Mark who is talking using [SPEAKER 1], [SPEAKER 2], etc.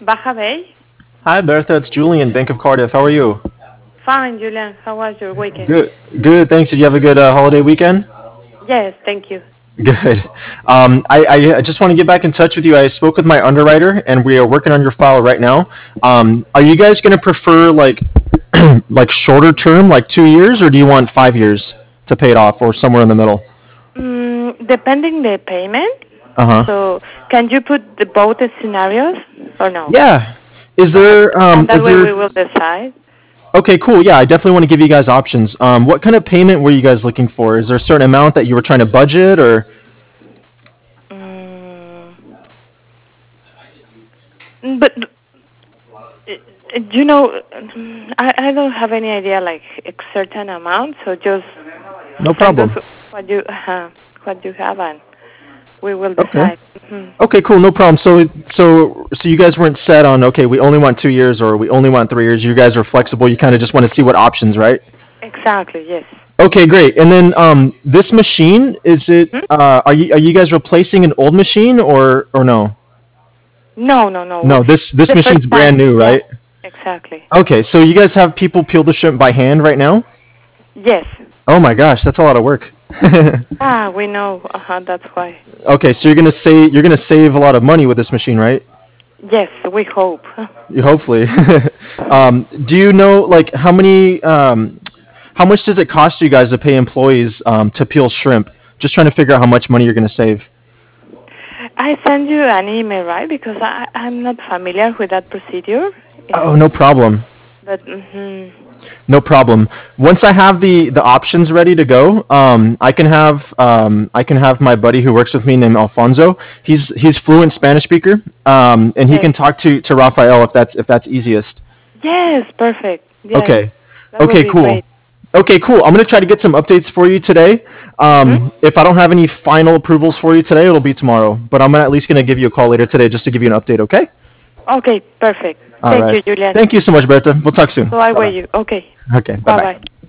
[SPEAKER 1] Baja Bay?
[SPEAKER 2] Hi, Bertha. It's Julian, Bank of Cardiff. How are you?
[SPEAKER 1] Fine, Julian. How was your weekend?
[SPEAKER 2] Good. Good. Thanks. Did you have a good holiday weekend?
[SPEAKER 1] Yes, thank you.
[SPEAKER 2] Good. I just want to get back in touch with you. I spoke with my underwriter, and we are working on your file right now. Are you guys going to prefer like shorter term, like 2 years, or do you want 5 years to pay it off, or somewhere in the middle?
[SPEAKER 1] Depending the payment.
[SPEAKER 2] Uh huh.
[SPEAKER 1] So, can you put both the scenarios or no?
[SPEAKER 2] Yeah. Is there
[SPEAKER 1] And that
[SPEAKER 2] is
[SPEAKER 1] way we
[SPEAKER 2] there
[SPEAKER 1] will decide.
[SPEAKER 2] Okay, cool. Yeah, I definitely want to give you guys options. What kind of payment were you guys looking for? Is there a certain amount that you were trying to budget, or?
[SPEAKER 1] Mm, but you know, I don't have any idea like a certain amount. So just
[SPEAKER 2] No
[SPEAKER 1] send us
[SPEAKER 2] problem.
[SPEAKER 1] what you have and we will
[SPEAKER 2] Okay.
[SPEAKER 1] decide. Mhm.
[SPEAKER 2] Okay, cool. No problem. So you guys weren't set on, okay, we only want 2 years or we only want 3 years. You guys are flexible. You kind of just want to see what options, right?
[SPEAKER 1] Exactly. Yes.
[SPEAKER 2] Okay, great. And then this machine, is it?
[SPEAKER 1] Hmm?
[SPEAKER 2] Are you guys replacing an old machine or no?
[SPEAKER 1] No, no, no.
[SPEAKER 2] No, this
[SPEAKER 1] The first
[SPEAKER 2] machine's brand
[SPEAKER 1] time.
[SPEAKER 2] new,
[SPEAKER 1] Yeah.
[SPEAKER 2] right?
[SPEAKER 1] Exactly.
[SPEAKER 2] Okay, so you guys have people peel the shrimp by hand right now?
[SPEAKER 1] Yes.
[SPEAKER 2] Oh my gosh, that's a lot of work.
[SPEAKER 1] We know. That's why.
[SPEAKER 2] Okay, so you're gonna save a lot of money with this machine, right?
[SPEAKER 1] Yes, we hope.
[SPEAKER 2] You hopefully. Do you know like how much does it cost you guys to pay employees to peel shrimp? Just trying to figure out how much money you're gonna save.
[SPEAKER 1] I send you an email, right? Because I'm not familiar with that procedure.
[SPEAKER 2] Oh, no problem.
[SPEAKER 1] But
[SPEAKER 2] No problem. Once I have the options ready to go, I can have my buddy who works with me named Alfonso. He's fluent Spanish speaker, and he
[SPEAKER 1] yes,
[SPEAKER 2] can talk to Rafael if that's easiest.
[SPEAKER 1] yes, perfect. Yes,
[SPEAKER 2] Okay.
[SPEAKER 1] that would
[SPEAKER 2] Okay.
[SPEAKER 1] be
[SPEAKER 2] Cool.
[SPEAKER 1] great.
[SPEAKER 2] Okay. Cool. I'm gonna try to get some updates for you today.
[SPEAKER 1] Hmm.
[SPEAKER 2] If I don't have any final approvals for you today, it'll be tomorrow. But I'm at least gonna give you a call later today just to give you an update. Okay.
[SPEAKER 1] Okay, perfect.
[SPEAKER 2] All
[SPEAKER 1] Thank
[SPEAKER 2] right.
[SPEAKER 1] you, Julian.
[SPEAKER 2] Thank you so much, Berta. We'll talk soon.
[SPEAKER 1] So I
[SPEAKER 2] Bye
[SPEAKER 1] wait
[SPEAKER 2] bye.
[SPEAKER 1] you. Okay.
[SPEAKER 2] Okay. Bye
[SPEAKER 1] Bye
[SPEAKER 2] bye.
[SPEAKER 1] bye.